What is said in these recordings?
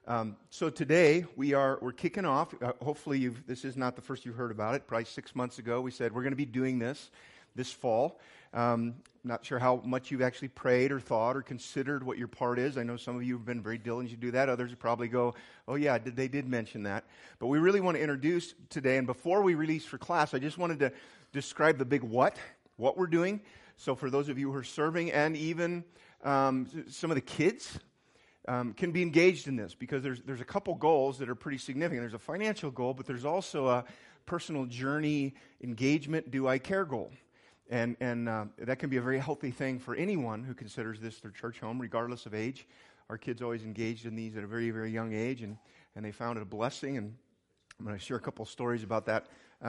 So today we're kicking off. Hopefully this is not the first you've heard about it. Probably 6 months ago we said we're going to be doing this fall. Not sure how much you've actually prayed or thought or considered what your part is. I know some of you have been very diligent to do that. Others probably go, oh yeah, they did mention that. But we really want to introduce today, and before we release for class, I just wanted to describe the big what we're doing. So for those of you who are serving and even some of the kids can be engaged in this, because there's a couple goals that are pretty significant. There's a financial goal, but there's also a personal journey engagement, do I care goal. And that can be a very healthy thing for anyone who considers this their church home, regardless of age. Our kids always engaged in these at a very, very young age, and they found it a blessing. And I'm going to share a couple stories about that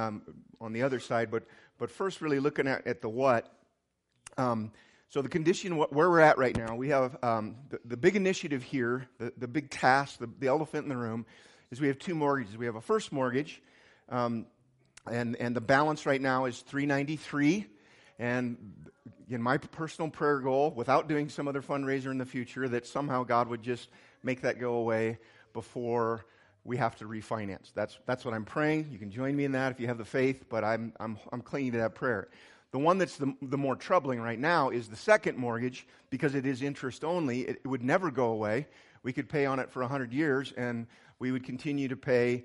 on the other side. But first, really looking at the what. So the condition, where we're at right now, we have the big initiative here, the big task, the elephant in the room, is we have two mortgages. We have a first mortgage, and the balance right now is $393. And in my personal prayer goal, without doing some other fundraiser in the future, that somehow God would just make that go away before we have to refinance. That's what I'm praying. You can join me in that if you have the faith, but I'm clinging to that prayer. The one that's the more troubling right now is the second mortgage, because it is interest only. It would never go away. We could pay on it for 100 years, and we would continue to pay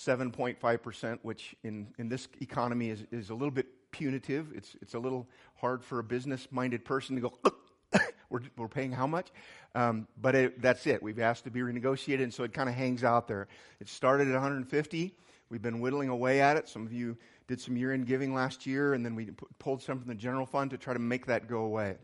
7.5%, which in this economy is a little bit punitive. It's a little hard for a business-minded person to go, we're paying how much? But that's it. We've asked to be renegotiated, and so it kind of hangs out there. It started at 150. We've been whittling away at it. Some of you did some year-end giving last year, and then we pulled some from the general fund to try to make that go away.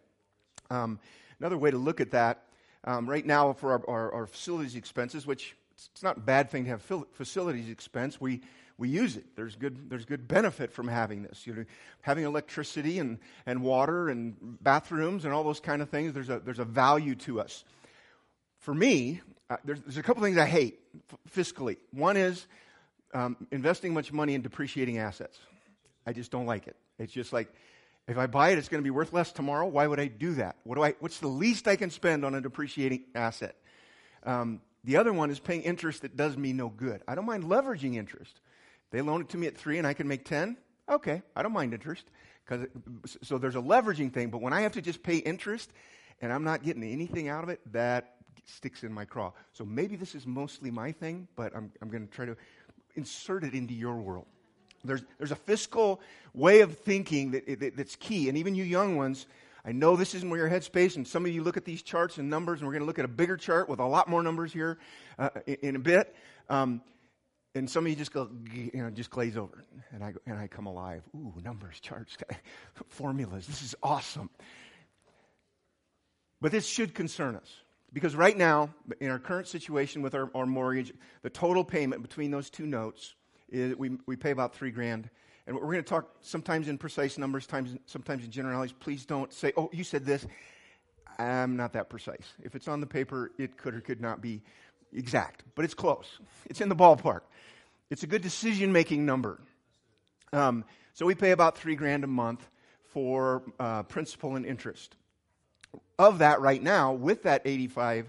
Another way to look at that, right now for our facilities expenses, which it's not a bad thing to have facilities expense, we use it. There's good benefit from having this. Having electricity and water and bathrooms and all those kind of things, there's a value to us. For me, there's a couple things I hate fiscally. One is investing much money in depreciating assets. I just don't like it. It's just like, if I buy it, it's going to be worth less tomorrow. Why would I do that? What's the least I can spend on a depreciating asset? The other one is paying interest that does me no good. I don't mind leveraging interest. They loan it to me at 3 and I can make 10. Okay, I don't mind interest. So there's a leveraging thing, but when I have to just pay interest and I'm not getting anything out of it, that sticks in my craw. So maybe this is mostly my thing, but I'm going to try to insert it into your world. There's a fiscal way of thinking that's key, and even you young ones, I know this isn't where your headspace, and some of you look at these charts and numbers, and we're going to look at a bigger chart with a lot more numbers here in a bit, and some of you just go, just glaze over, and I come alive. Ooh, numbers, charts, formulas. This is awesome. But this should concern us. Because right now, in our current situation with our mortgage, the total payment between those two notes is we pay about $3,000. And we're going to talk sometimes in precise numbers, sometimes in generalities. Please don't say, oh, you said this. I'm not that precise. If it's on the paper, it could or could not be exact. But it's close. It's in the ballpark. It's a good decision-making number. So we pay about $3,000 a month for principal and interest. Of that right now, with that $85,000,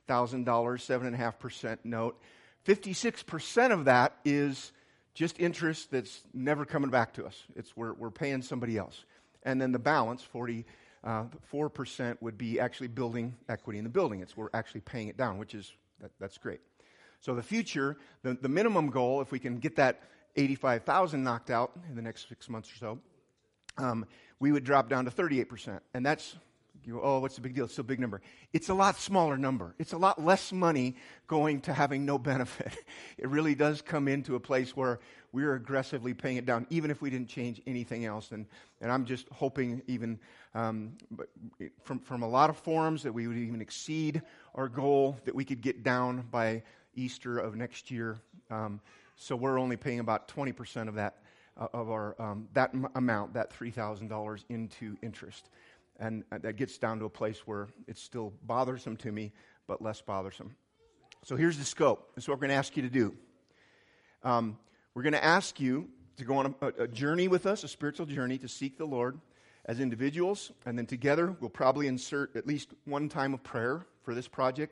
7.5% note, 56% of that is just interest that's never coming back to us. We're paying somebody else. And then the balance, 44%, would be actually building equity in the building. We're actually paying it down, which is, that's great. So the future, the minimum goal, if we can get that $85,000 knocked out in the next 6 months or so, we would drop down to 38%. And that's, what's the big deal? It's still a big number. It's a lot smaller number. It's a lot less money going to having no benefit. It really does come into a place where we're aggressively paying it down, even if we didn't change anything else. And I'm just hoping even from a lot of forums that we would even exceed our goal, that we could get down by Easter of next year. So we're only paying about 20% of that, of our that amount, that $3,000 into interest. And that gets down to a place where it's still bothersome to me, but less bothersome. So here's the scope. This is what we're going to ask you to do. We're going to ask you to go on a journey with us, a spiritual journey to seek the Lord as individuals. And then together, we'll probably insert at least one time of prayer for this project.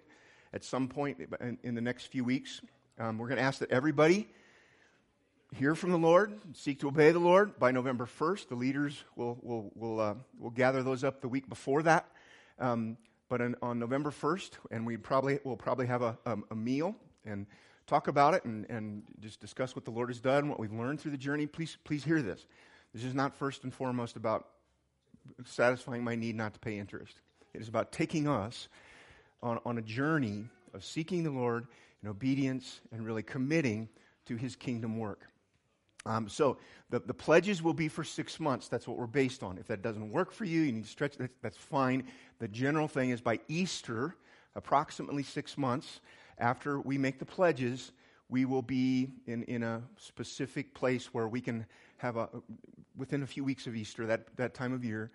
at some point in the next few weeks. We're going to ask that everybody hear from the Lord, seek to obey the Lord by November 1st. The leaders will gather those up the week before that. But on November 1st, and we'll probably have a meal and talk about it and just discuss what the Lord has done, what we've learned through the journey. Please hear this. This is not first and foremost about satisfying my need not to pay interest. It is about taking us on a journey of seeking the Lord in obedience and really committing to His kingdom work. So the pledges will be for 6 months. That's what we're based on. If that doesn't work for you, you need to stretch, that's fine. The general thing is by Easter, approximately 6 months after we make the pledges, we will be in a specific place where we can have within a few weeks of Easter, that time of year,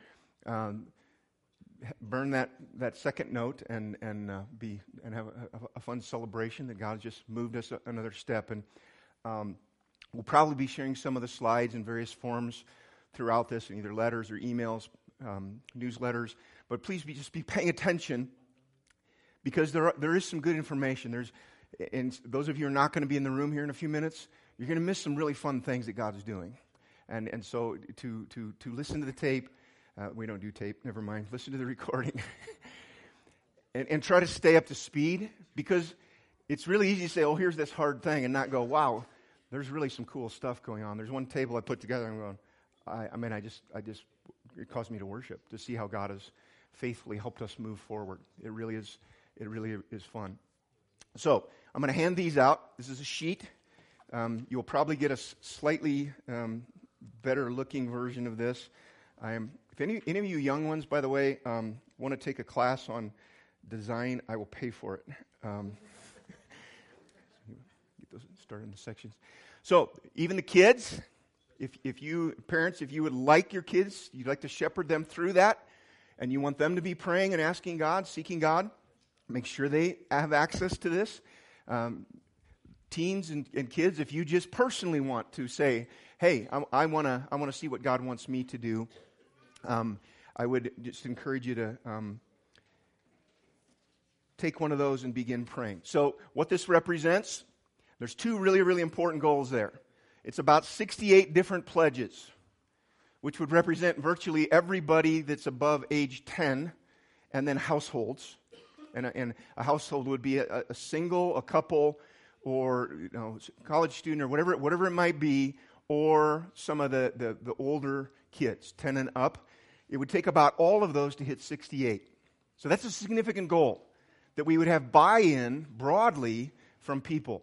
burn that second note and have a fun celebration that God just moved us another step. And we'll probably be sharing some of the slides in various forms throughout this, in either letters or emails, newsletters. But please just be paying attention, because there is some good information. And those of you who are not going to be in the room here in a few minutes, you're going to miss some really fun things that God is doing. And so to listen to the tape, we don't do tape, never mind. Listen to the recording. and try to stay up to speed, because it's really easy to say, oh, here's this hard thing, and not go, wow, there's really some cool stuff going on. There's one table I put together, and I'm going, it caused me to worship, to see how God has faithfully helped us move forward. It really is fun. So I'm going to hand these out. This is a sheet. You'll probably get a slightly better looking version of this. If any of you young ones, by the way, want to take a class on design, I will pay for it. Get those started in the sections. So even the kids, if you parents, if you would like your kids, you'd like to shepherd them through that, and you want them to be praying and asking God, seeking God, make sure they have access to this. Teens and kids, if you just personally want to say, hey, I want to see what God wants me to do, I would just encourage you to take one of those and begin praying. So what this represents, there's two really, really important goals there. It's about 68 different pledges, which would represent virtually everybody that's above age 10, and then households. And a household would be a single, a couple, or college student, or whatever it might be, or some of the older kids, 10 and up. It would take about all of those to hit 68. So that's a significant goal, that we would have buy-in broadly from people.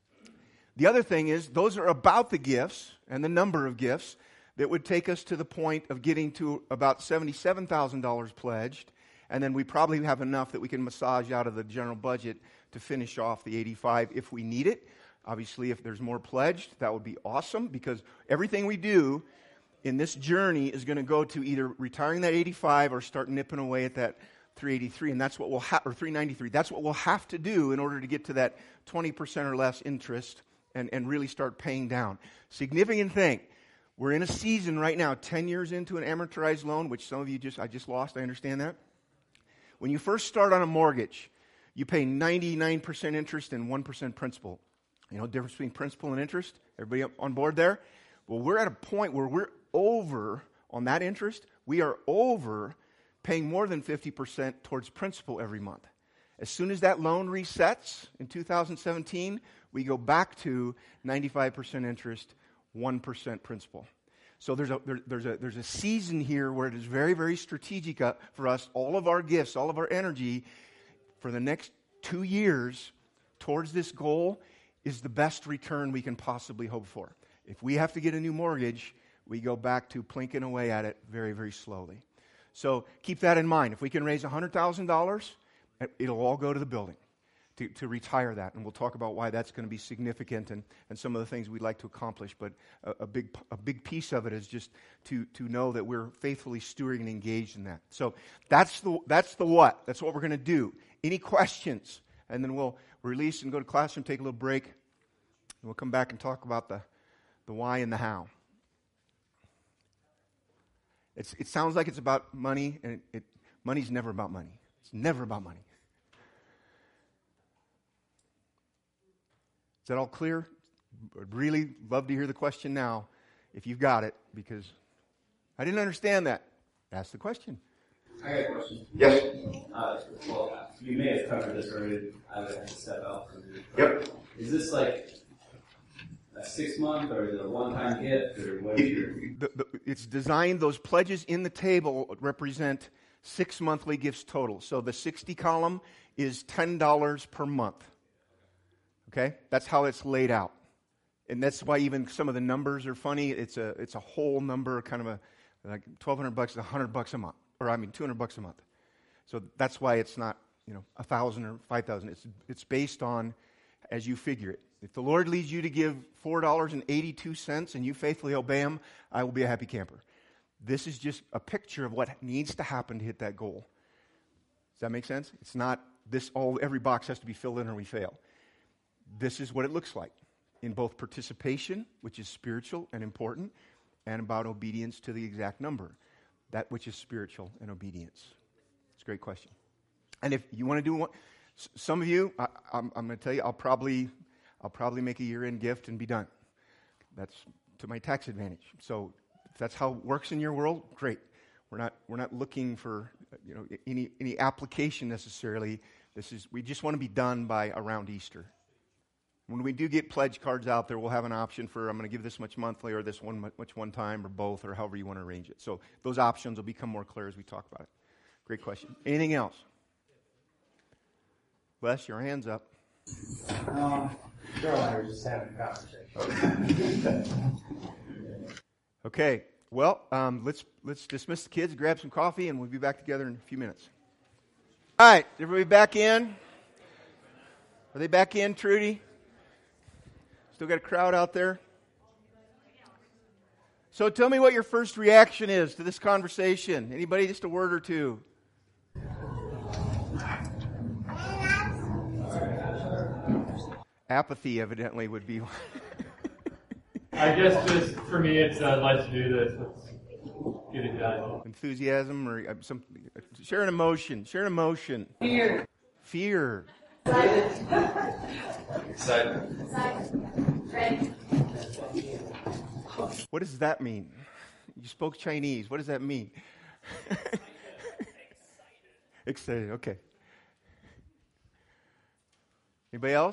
The other thing is, those are about the gifts and the number of gifts that would take us to the point of getting to about $77,000 pledged, and then we probably have enough that we can massage out of the general budget to finish off the 85 if we need it. Obviously, if there's more pledged, that would be awesome, because everything we do in this journey is going to go to either retiring that 85 or start nipping away at that 383, and that's what we'll or 393. That's what we'll have to do in order to get to that 20% or less interest and really start paying down. Significant thing. We're in a season right now, 10 years into an amortized loan, which some of you I just lost. I understand that. When you first start on a mortgage, you pay 99% interest and 1% principal. You know the difference between principal and interest? Everybody up on board there? Well, we're at a point where we're over on that interest. We are over paying more than 50% towards principal every month. As soon as that loan resets in 2017, we go back to 95% interest, 1% principal. So there's a season here where it is very, very strategic for us. All of our gifts, all of our energy for the next 2 years towards this goal is the best return we can possibly hope for. If we have to get a new mortgage, we go back to plinking away at it very, very slowly. So keep that in mind. If we can raise $100,000, it'll all go to the building to retire that. And we'll talk about why that's going to be significant and some of the things we'd like to accomplish. But a big piece of it is just to know that we're faithfully stewarding and engaged in that. So that's the what. That's what we're going to do. Any questions? And then we'll release and go to classroom, take a little break. And we'll come back and talk about the why and the how. It sounds like it's about money, and money's never about money. It's never about money. Is that all clear? I'd really love to hear the question now, if you've got it, because I didn't understand that. Ask the question. I got a question. Yes. Well, you may have covered this already. I would have to step out. Yep. Is this like a 6-month, or is it a one-time gift, or what is your... It's designed, those pledges in the table represent 6 monthly gifts total. So the 60 column is $10 per month. Okay? That's how it's laid out. And that's why even some of the numbers are funny. It's a whole number, kind of like $1,200 is $100 a month. Or $200 a month. So that's why it's not, $1,000 or $5,000. It's based on as you figure it. If the Lord leads you to give $4.82 and you faithfully obey Him, I will be a happy camper. This is just a picture of what needs to happen to hit that goal. Does that make sense? It's not every box has to be filled in or we fail. This is what it looks like in both participation, which is spiritual and important, and about obedience to the exact number. That which is spiritual and obedience. It's a great question. And if you want to do one, some of you, I'm going to tell you, I'll probably make a year-end gift and be done. That's to my tax advantage. So if that's how it works in your world, great. We're not looking for any application necessarily. We just want to be done by around Easter. When we do get pledge cards out there, we'll have an option for I'm going to give this much monthly or this much one time or both or however you want to arrange it. So those options will become more clear as we talk about it. Great question. Anything else? Les, your hand's up. Cheryl and I were just having a conversation. Okay. Well, let's dismiss the kids, grab some coffee, and we'll be back together in a few minutes. All right. Everybody back in? Are they back in, Trudy? Still got a crowd out there? So tell me what your first reaction is to this conversation. Anybody, just a word or two? Apathy, evidently, would be. I guess just for me, it's I'd like to do this. Let's get it done. Enthusiasm or share an emotion. Share an emotion. Fear. Excitement. What does that mean? You spoke Chinese. What does that mean? Excited. Okay. Anybody else?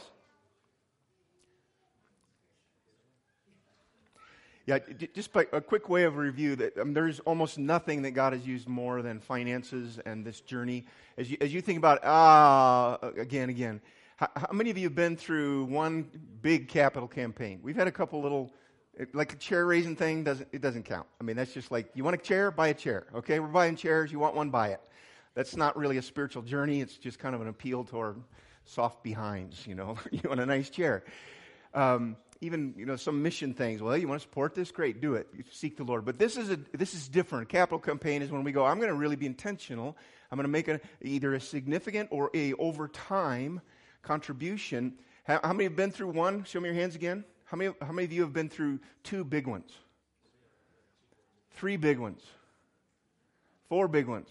Yeah, just by a quick way of review, that there's almost nothing that God has used more than finances and this journey. As you think about, again, how many of you have been through one big capital campaign? We've had a couple little, like a chair raising thing, doesn't count. I mean, that's just like, you want a chair? Buy a chair. Okay, we're buying chairs. You want one? Buy it. That's not really a spiritual journey. It's just kind of an appeal to our soft behinds, You want a nice chair. Even some mission things. Well, you want to support this? Great, do it. You seek the Lord. But this is different. A capital campaign is when we go, I'm going to really be intentional. I'm going to make either a significant or a over time contribution. How many have been through one? Show me your hands again. How many of you have been through 2 big ones? 3 big ones? 4 big ones?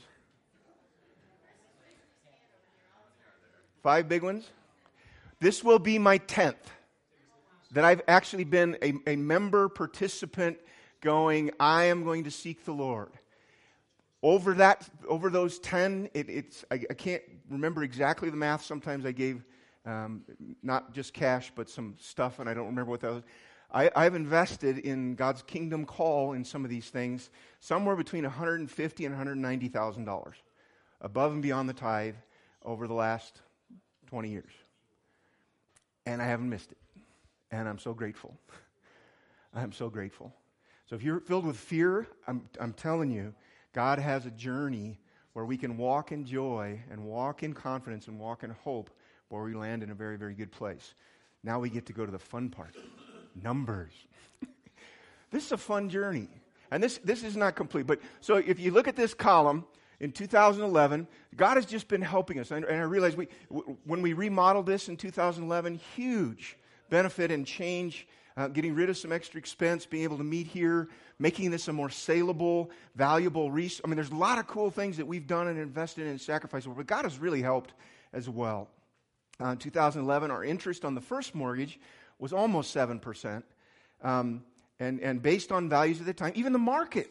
5 big ones? This will be my 10th. That I've actually been a member participant going, I am going to seek the Lord. Over those 10, I can't remember exactly the math. Sometimes I gave not just cash, but some stuff, and I don't remember what that was. I've invested in God's kingdom call in some of these things, somewhere between $150,000 and $190,000, above and beyond the tithe over the last 20 years. And I haven't missed it. And I'm so grateful. I'm so grateful. So if you're filled with fear, I'm telling you, God has a journey where we can walk in joy and walk in confidence and walk in hope where we land in a very, very good place. Now we get to go to the fun part. Numbers. This is a fun journey. And this is not complete. But so if you look at this column, in 2011, God has just been helping us. And I realize when we remodeled this in 2011, huge benefit and change, getting rid of some extra expense, being able to meet here, making this a more saleable, valuable resource. I mean, there's a lot of cool things that we've done and invested in and sacrificed over, but God has really helped as well. 2011, our interest on the first mortgage was almost 7%. And based on values at the time, even the market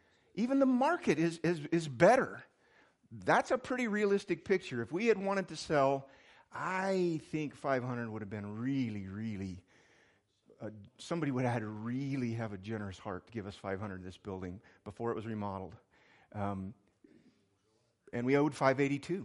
is better. That's a pretty realistic picture. If we had wanted to sell, I think 500 would have been really, somebody would have had to really have a generous heart to give us 500 this building before it was remodeled. And we owed 582.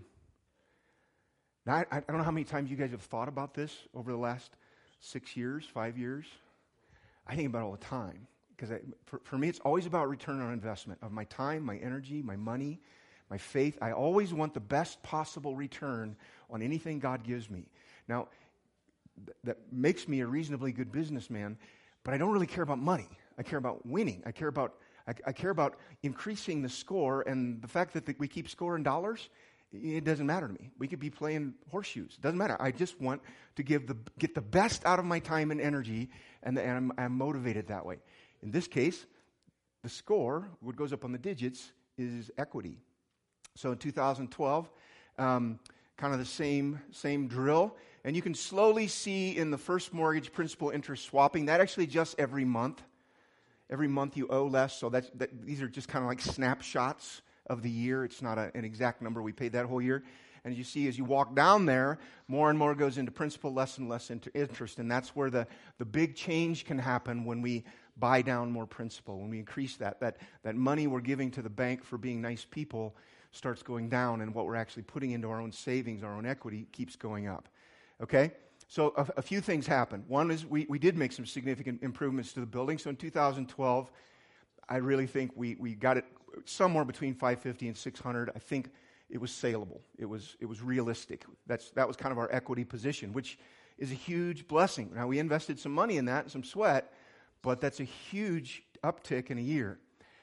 Now, I don't know how many times you guys have thought about this over the last 6 years, 5 years. I think about it all the time. Because for me, it's always about return on investment of my time, my energy, my money, my faith. I always want the best possible return on anything God gives me. Now, that makes me a reasonably good businessman, but I don't really care about money. I care about winning. I care about increasing the score, and the fact that we keep scoring dollars, it doesn't matter to me. We could be playing horseshoes. It doesn't matter. I just want to get the best out of my time and energy, and I'm motivated that way. In this case, the score, what goes up on the digits, is equity. So in 2012, kind of the same drill. And you can slowly see in the first mortgage principal interest swapping. That actually adjusts every month. Every month you owe less. So these are just kind of like snapshots of the year. It's not an exact number. We paid that whole year. And as you see, as you walk down there, more and more goes into principal, less and less into interest. And that's where the big change can happen when we buy down more principal, when we increase that money we're giving to the bank for being nice people starts going down, and what we're actually putting into our own savings, our own equity, keeps going up. Okay? So a few things happen. One is we did make some significant improvements to the building. So in 2012, I really think we got it somewhere between 550 and 600. I think it was saleable. It was realistic. That was kind of our equity position, which is a huge blessing. Now, we invested some money in that and some sweat, but that's a huge uptick in a year.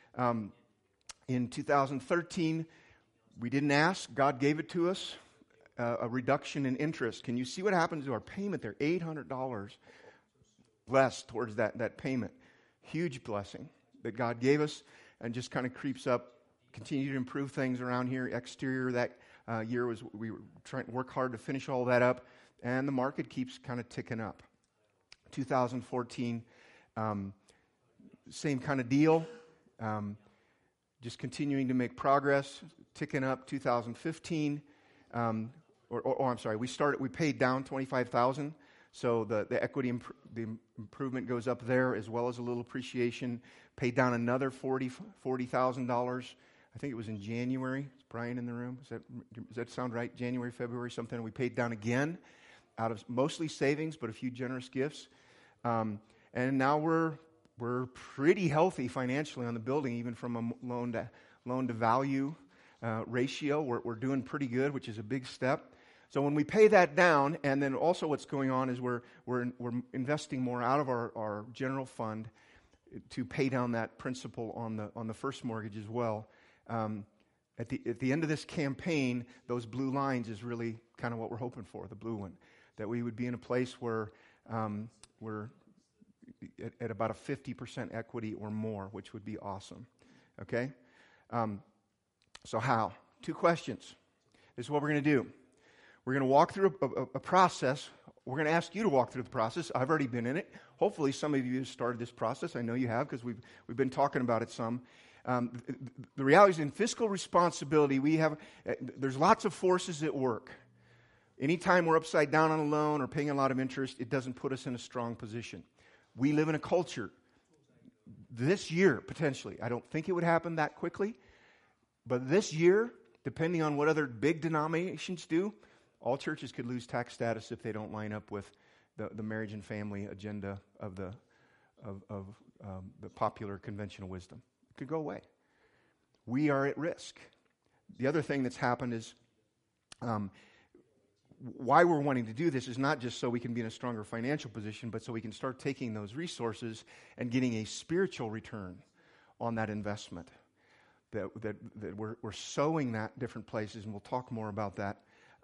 In 2013, we didn't ask. God gave it to us, a reduction in interest. Can you see what happens to our payment there? $800 less towards that payment. Huge blessing that God gave us, and just kind of creeps up. Continue to improve things around here. Exterior that year we were trying to work hard to finish all that up, and the market keeps kind of ticking up. 2014, same kind of deal. Just continuing to make progress, ticking up. 2015, I'm sorry, we paid down $25,000, so the equity the improvement goes up there, as well as a little appreciation. Paid down another $40,000. I think it was in January. Is Brian in the room? Does that sound right? January, February, something. We paid down again out of mostly savings, but a few generous gifts. And now we're pretty healthy financially on the building, even from a loan to value ratio. We're doing pretty good, which is a big step. So when we pay that down, and then also what's going on is we're investing more out of our general fund to pay down that principal on the first mortgage as well. At the end of this campaign, those blue lines is really kind of what we're hoping for, the blue one, that we would be in a place where we're at about a 50% equity or more, which would be awesome. Okay? So how? 2 questions. This is what we're going to do. We're going to walk through a process. We're going to ask you to walk through the process. I've already been in it. Hopefully some of you have started this process. I know you have, because we've been talking about it some. The reality is, in fiscal responsibility, there's lots of forces at work. Anytime we're upside down on a loan or paying a lot of interest, it doesn't put us in a strong position. We live in a culture. This year, potentially, I don't think it would happen that quickly, but this year, depending on what other big denominations do, all churches could lose tax status if they don't line up with the marriage and family agenda of the popular conventional wisdom. It could go away. We are at risk. The other thing that's happened is why we're wanting to do this is not just so we can be in a stronger financial position, but so we can start taking those resources and getting a spiritual return on that investment. That we're sowing that different places, and we'll talk more about that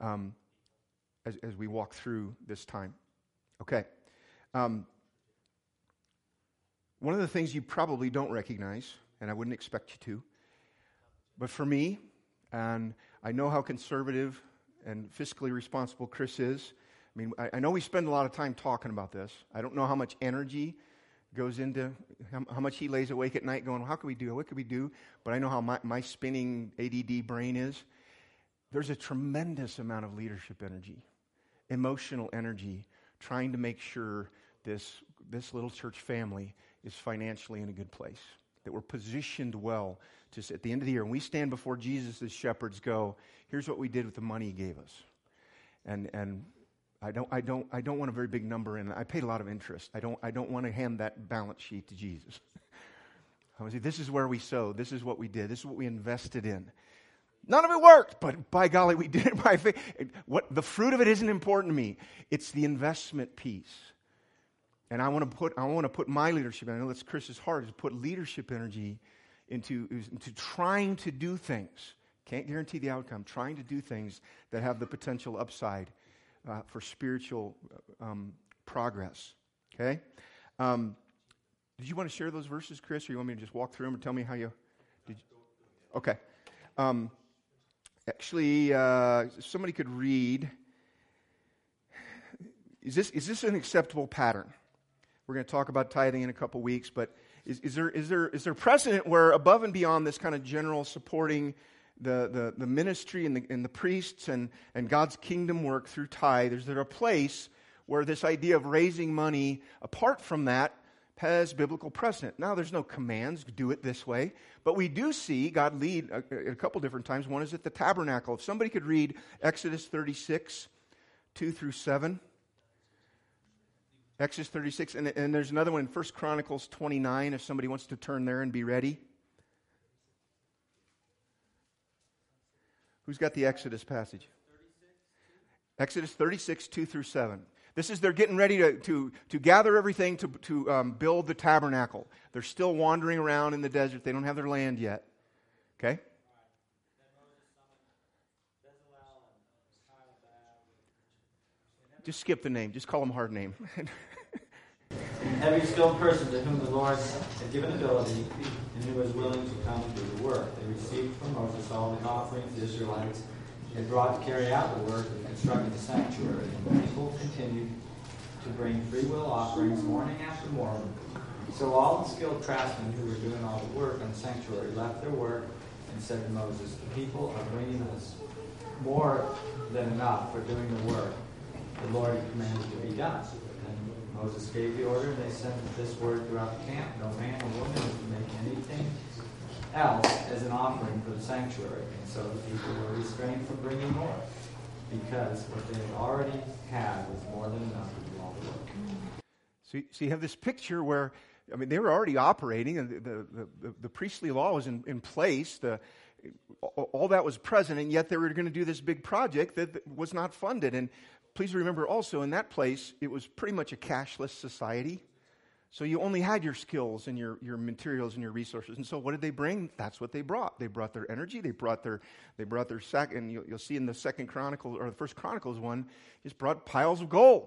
as we walk through this time. Okay. One of the things you probably don't recognize, and I wouldn't expect you to, but for me, and I know how conservative and fiscally responsible Chris is, I mean, I know we spend a lot of time talking about this. I don't know how much energy goes into, how much he lays awake at night going, how can we do it? What can we do? But I know how my spinning ADD brain is. There's a tremendous amount of leadership energy, emotional energy, trying to make sure this little church family is financially in a good place, that we're positioned well to, at the end of the year, when we stand before Jesus as shepherds, go, here's what we did with the money he gave us. And I don't want a very big number in it. I paid a lot of interest. I don't want to hand that balance sheet to Jesus. I want to say, this is where we sowed. This is what we did. This is what we invested in. None of it worked, but by golly, we did it by faith. The fruit of it isn't important to me. It's the investment piece. And I want to put my leadership, and I know that's Chris's heart, is put leadership energy into trying to do things. Can't guarantee the outcome. Trying to do things that have the potential upside for spiritual progress. Okay? Did you want to share those verses, Chris, or you want me to just walk through them and tell me how you did? Okay. Actually, somebody could read. Is this an acceptable pattern? We're going to talk about tithing in a couple weeks, but is there precedent where above and beyond this kind of general supporting the ministry and the priests and God's kingdom work through tithe, is there a place where this idea of raising money apart from that has biblical precedent? Now, there's no commands, do it this way, but we do see God lead a couple different times. One is at the tabernacle. If somebody could read Exodus 36, 2 through 7. Exodus 36, and there's another one in 1 Chronicles 29, if somebody wants to turn there and be ready. Who's got the Exodus passage? Exodus 36, 2 through 7. This is, they're getting ready to gather everything to build the tabernacle. They're still wandering around in the desert. They don't have their land yet. Okay? Just skip the name. Just call them hard name. Every skilled person to whom the Lord had given ability and who was willing to come do the work. They received from Moses all the offerings the Israelites had brought to carry out the work of constructing the sanctuary. And the people continued to bring free will offerings morning after morning. So all the skilled craftsmen who were doing all the work on the sanctuary left their work and said to Moses, the people are bringing us more than enough for doing the work the Lord had commanded to be done. And Moses gave the order, and they sent this word throughout the camp. No man or woman is to make anything else as an offering for the sanctuary. And so the people were restrained from bringing more, because what they already had was more than enough to do all the work. So you have this picture where, I mean, they were already operating, and the priestly law was in place. All that was present, and yet they were going to do this big project that was not funded. And please remember also, in that place, it was pretty much a cashless society. So you only had your skills and your materials and your resources. And so what did they bring? That's what they brought. They brought their energy. They brought their sack. And you'll see in the Second Chronicles, or the First Chronicles one, just brought piles of gold.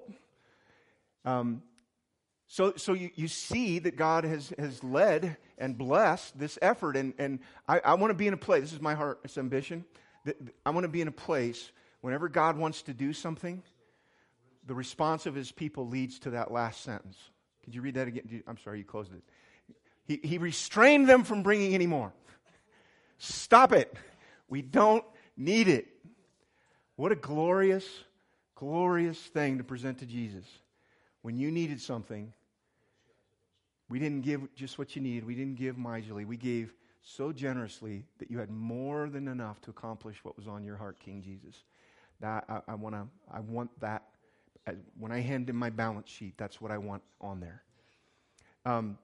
So you see that God has led and blessed this effort. And I want to be in a place, this is my heart's ambition, that I want to be in a place whenever God wants to do something, the response of his people leads to that last sentence. Could you read that again? I'm sorry, you closed it. He restrained them from bringing any more. Stop it. We don't need it. What a glorious, glorious thing to present to Jesus. When you needed something, we didn't give just what you needed. We didn't give miserly. We gave so generously that you had more than enough to accomplish what was on your heart, King Jesus. That I want that. When I hand in my balance sheet, that's what I want on there. 1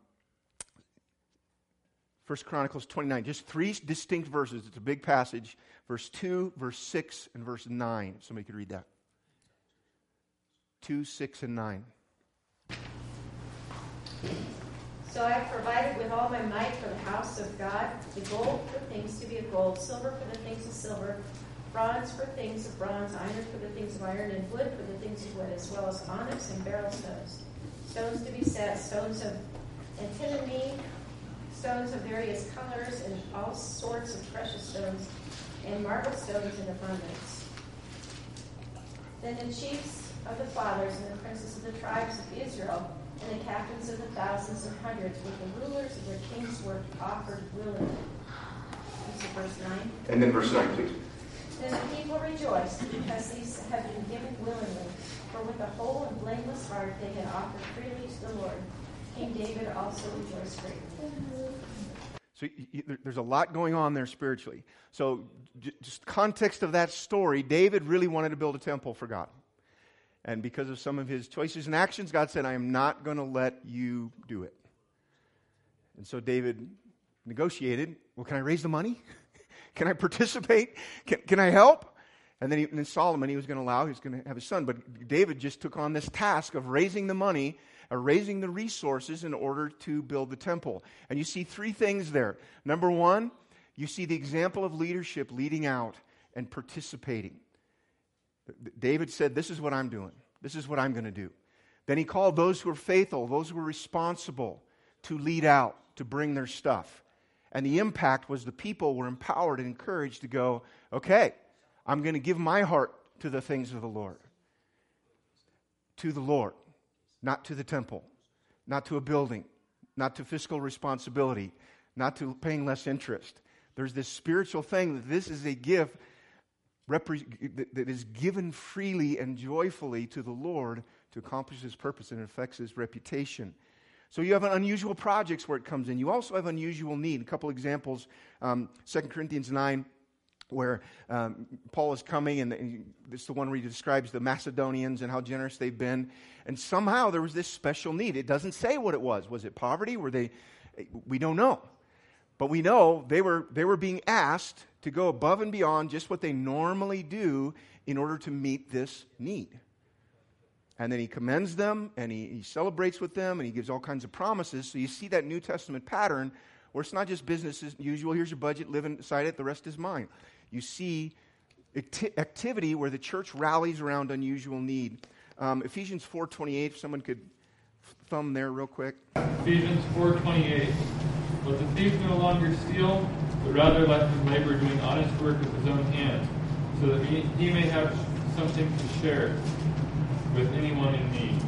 Chronicles 29, just 3 distinct verses. It's a big passage. Verse 2, verse 6, and verse 9. If somebody could read that. 2, 6, and 9. So I have provided with all my might for the house of God, the gold for things to be of gold, silver for the things of silver, bronze for things of bronze, iron for the things of iron, and wood for the things of wood, as well as onyx and beryl stones. Stones to be set, stones of antimony, stones of various colors, and all sorts of precious stones, and marble stones in abundance. Then the chiefs of the fathers, and the princes of the tribes of Israel, and the captains of the thousands and hundreds, with the rulers of their kings were offered willingly. This is verse 9. And then verse 9, please. Then the people rejoiced, because these had been given willingly, for with a whole and blameless heart they had offered freely to the Lord. King David also rejoiced greatly. So there's a lot going on there spiritually. So just context of that story, David really wanted to build a temple for God. And because of some of his choices and actions, God said, I am not going to let you do it. And so David negotiated, well, can I raise the money? Can I participate? Can I help? And then Solomon, he was going to allow, he was going to have his son. But David just took on this task of raising the money, raising the resources in order to build the temple. And you see three things there. Number one, you see the example of leadership leading out and participating. David said, this is what I'm doing. This is what I'm going to do. Then he called those who were faithful, those who were responsible to lead out, to bring their stuff. And the impact was the people were empowered and encouraged to go, okay, I'm going to give my heart to the things of the Lord. To the Lord, not to the temple, not to a building, not to fiscal responsibility, not to paying less interest. There's this spiritual thing that this is a gift that is given freely and joyfully to the Lord to accomplish His purpose, and it affects His reputation. So you have unusual projects where it comes in. You also have unusual need. A couple examples, 2 Corinthians 9, where Paul is coming, and this is the one where he describes the Macedonians and how generous they've been. And somehow there was this special need. It doesn't say what it was. Was it poverty? Were they? We don't know. But we know they were being asked to go above and beyond just what they normally do in order to meet this need. And then he commends them, and he celebrates with them, and he gives all kinds of promises. So you see that New Testament pattern where it's not just business as usual. Here's your budget, live inside it, the rest is mine. You see activity where the church rallies around unusual need. Ephesians 4:28, if someone could thumb there real quick. Ephesians 4:28. Let the thief no longer steal, but rather let him labor doing honest work with his own hands, so that he may have something to share with anyone in need.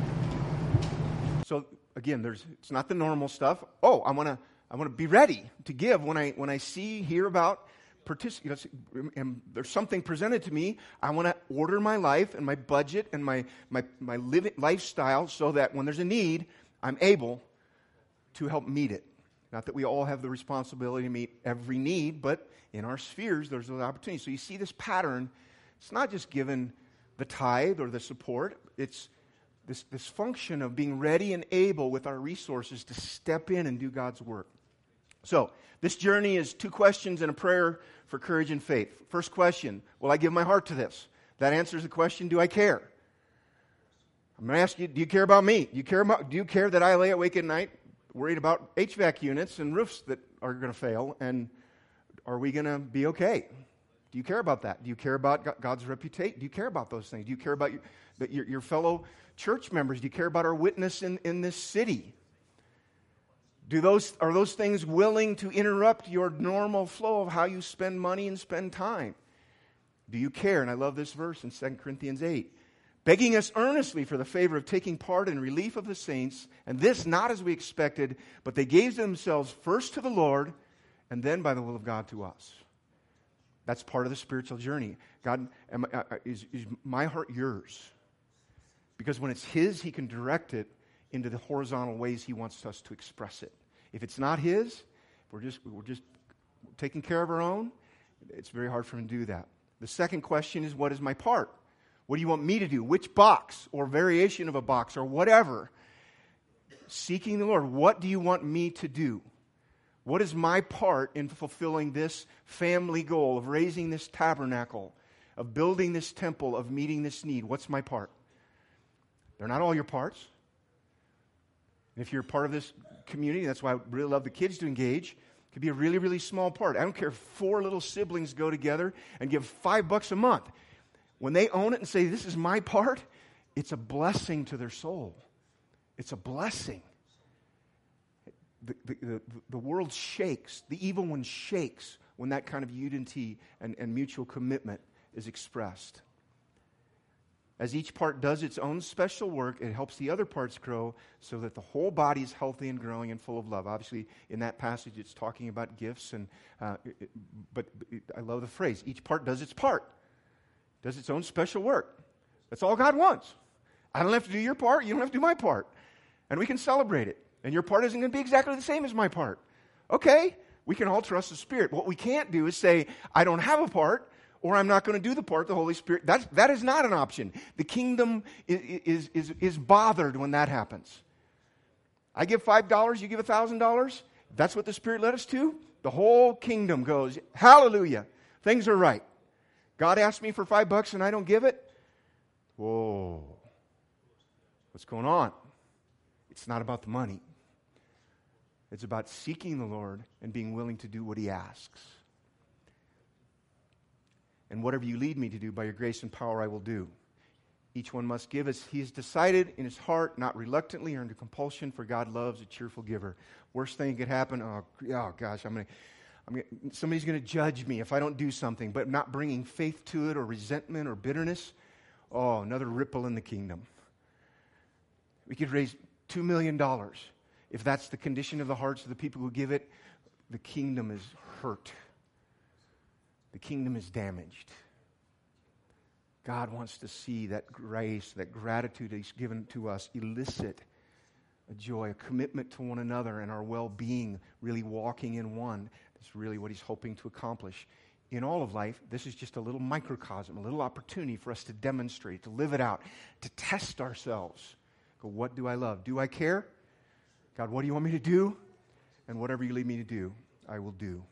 So again, it's not the normal stuff. Oh, I want to be ready to give when I hear about and there's something presented to me. I want to order my life and my budget and my living lifestyle so that when there's a need, I'm able to help meet it. Not that we all have the responsibility to meet every need, but in our spheres, there's those opportunities. So you see this pattern. It's not just given the tithe or the support. It's this function of being ready and able with our resources to step in and do God's work. So this journey is 2 questions and a prayer for courage and faith. First question, will I give my heart to this? That answers the question, do I care? I'm going to ask you, do you care about me? Do you care that I lay awake at night worried about HVAC units and roofs that are going to fail? And are we going to be okay? Do you care about that? Do you care about God's reputation? Do you care about those things? Do you care about your fellow church members? Do you care about our witness in this city? Are those things willing to interrupt your normal flow of how you spend money and spend time? Do you care? And I love this verse in 2 Corinthians 8. Begging us earnestly for the favor of taking part in relief of the saints, and this not as we expected, but they gave themselves first to the Lord, and then by the will of God to us. That's part of the spiritual journey. God, is my heart yours? Because when it's His, He can direct it into the horizontal ways He wants us to express it. If it's not His, we're just taking care of our own, it's very hard for Him to do that. The second question is, what is my part? What do you want me to do? Which box or variation of a box or whatever? Seeking the Lord, what do you want me to do? What is my part in fulfilling this family goal of raising this tabernacle, of building this temple, of meeting this need? What's my part? They're not all your parts. And if you're part of this community, that's why I really love the kids to engage. It could be a really, really small part. I don't care if 4 little siblings go together and give $5 a month. When they own it and say, this is my part, it's a blessing to their soul. It's a blessing. The world shakes. The evil one shakes when that kind of unity and mutual commitment is expressed. As each part does its own special work, it helps the other parts grow so that the whole body is healthy and growing and full of love. Obviously, in that passage, it's talking about gifts, but I love the phrase, each part does its part, does its own special work. That's all God wants. I don't have to do your part, you don't have to do my part. And we can celebrate it. And your part isn't going to be exactly the same as my part. Okay, we can all trust the Spirit. What we can't do is say, I don't have a part, or I'm not going to do the part of the Holy Spirit. That is not an option. The kingdom is bothered when that happens. I give $5, you give $1,000. That's what the Spirit led us to. The whole kingdom goes, hallelujah, things are right. God asked me for $5 and I don't give it. Whoa, what's going on? It's not about the money. It's about seeking the Lord and being willing to do what He asks. And whatever you lead me to do by your grace and power, I will do. Each one must give as he has decided in his heart, not reluctantly or under compulsion, for God loves a cheerful giver. Worst thing that could happen, oh gosh, somebody's going to judge me if I don't do something, but not bringing faith to it or resentment or bitterness. Oh, another ripple in the kingdom. We could raise $2 million. If that's the condition of the hearts of the people who give it, the kingdom is hurt. The kingdom is damaged. God wants to see that grace, that gratitude that He's given to us elicit a joy, a commitment to one another and our well-being, really walking in one. That's really what He's hoping to accomplish. In all of life, this is just a little microcosm, a little opportunity for us to demonstrate, to live it out, to test ourselves. Go, what do I love? Do I care? God, what do you want me to do? And whatever you lead me to do, I will do.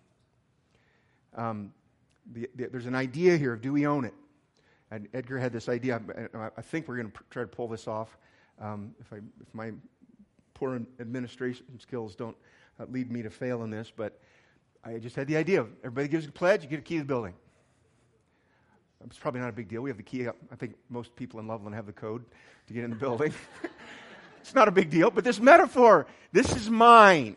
There's an idea here of, do we own it? And Edgar had this idea. I think we're going to try to pull this off. If my poor administration skills don't lead me to fail in this, but I just had the idea of everybody gives a pledge, you get a key to the building. It's probably not a big deal. We have the key. I think most people in Loveland have the code to get in the building. It's not a big deal, but this metaphor, this is mine.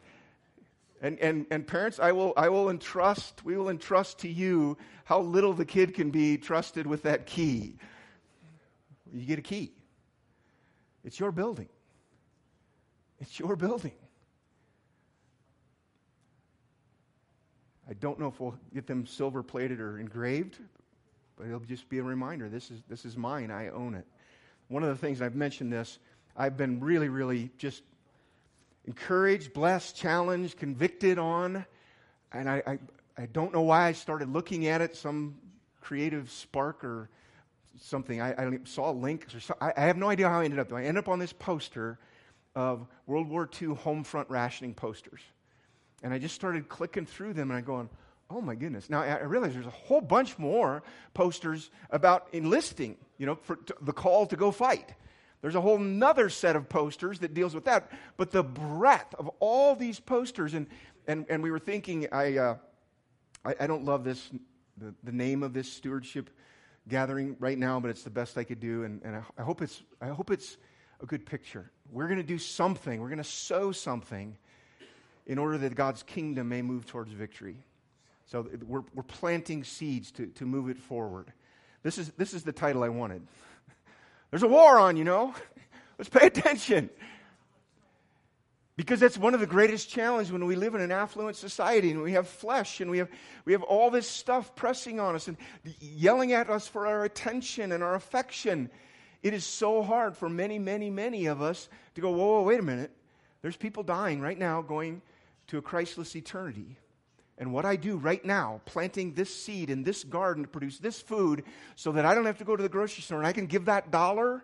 And parents, we will entrust to you how little the kid can be trusted with that key. You get a key. It's your building. It's your building. I don't know if we'll get them silver plated or engraved, but it'll just be a reminder. This is mine. I own it. One of the things, I've mentioned this, I've been really, really just encouraged, blessed, challenged, convicted on, and I don't know why I started looking at it, some creative spark or something. I saw a link. I have no idea how I ended up, though. I ended up on this poster of World War II home front rationing posters. And I just started clicking through them, and I'm going, oh my goodness. Now, I realize there's a whole bunch more posters about enlisting, for the call to go fight. There's a whole nother set of posters that deals with that. But the breadth of all these posters, and we were thinking, I don't love this, the name of this stewardship gathering right now, but it's the best I could do, and I hope it's a good picture. We're going to do something. We're going to sow something in order that God's kingdom may move towards victory. So we're planting seeds to move it forward. This is the title I wanted. There's a war on, Let's pay attention. Because that's one of the greatest challenges when we live in an affluent society and we have flesh and we have all this stuff pressing on us and yelling at us for our attention and our affection. It is so hard for many, many, many of us to go, whoa, wait a minute. There's people dying right now going to a Christless eternity. And what I do right now, planting this seed in this garden to produce this food so that I don't have to go to the grocery store and I can give that $1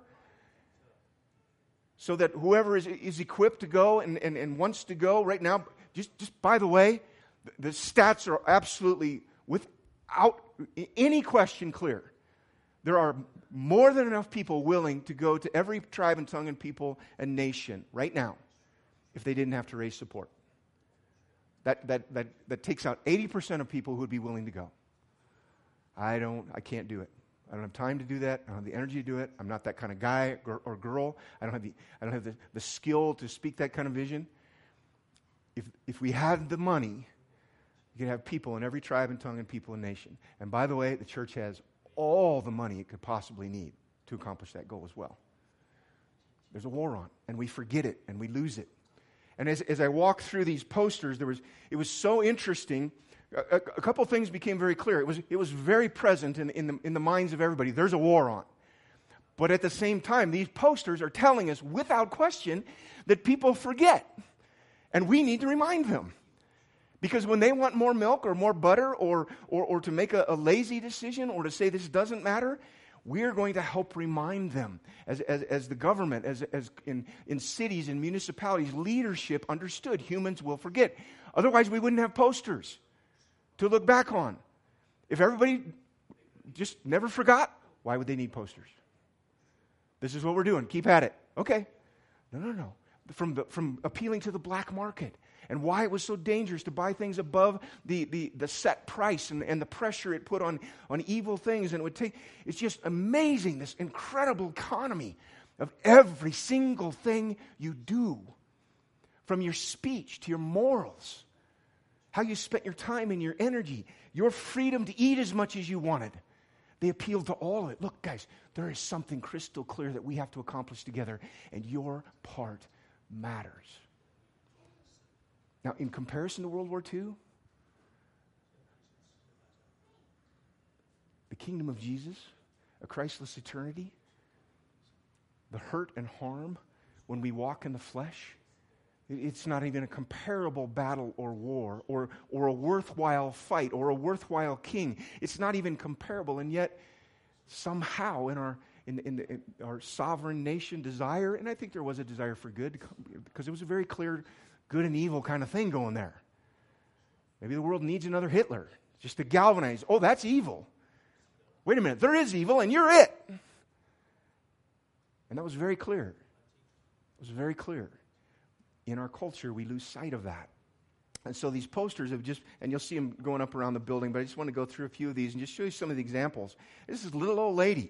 so that whoever is equipped to go and wants to go right now, just by the way, the stats are absolutely without any question clear. There are more than enough people willing to go to every tribe and tongue and people and nation right now if they didn't have to raise support. That takes out 80% of people who would be willing to go. I can't do it. I don't have time to do that. I don't have the energy to do it. I'm not that kind of guy or girl. I don't have the skill to speak that kind of vision. If we had the money, you could have people in every tribe and tongue and people and nation. And by the way, the church has all the money it could possibly need. to accomplish that goal as well. There's a war on, and we forget it, and we lose it. And as I walked through these posters, it was so interesting. A couple of things became very clear. It was very present in the minds of everybody. There's a war on. But at the same time, these posters are telling us without question that people forget. And we need to remind them. Because when they want more milk or more butter or to make a lazy decision or to say this doesn't matter, we're going to help remind them. As the government, as in cities and municipalities, leadership understood humans will forget. Otherwise, we wouldn't have posters to look back on. If everybody just never forgot, why would they need posters? This is what we're doing. Keep at it. Okay. No. From appealing to the black market and why it was so dangerous to buy things above the set price and the pressure it put on evil things. And it's just amazing, this incredible economy of every single thing you do, from your speech to your morals, how you spent your time and your energy, your freedom to eat as much as you wanted. They appealed to all of it. Look, guys, there is something crystal clear that we have to accomplish together, and your part matters. Now, in comparison to World War II, the kingdom of Jesus, a Christless eternity, the hurt and harm when we walk in the flesh, it's not even a comparable battle or war or a worthwhile fight or a worthwhile king. It's not even comparable, and yet somehow in our sovereign nation desire, and I think there was a desire for good because it was a very clear good and evil kind of thing going there. Maybe the world needs another Hitler just to galvanize, oh, that's evil. Wait a minute, there is evil and you're it. And that was very clear. It was very clear. In our culture, we lose sight of that. And so these posters have just, and you'll see them going up around the building, but I just want to go through a few of these and just show you some of the examples. This is a little old lady.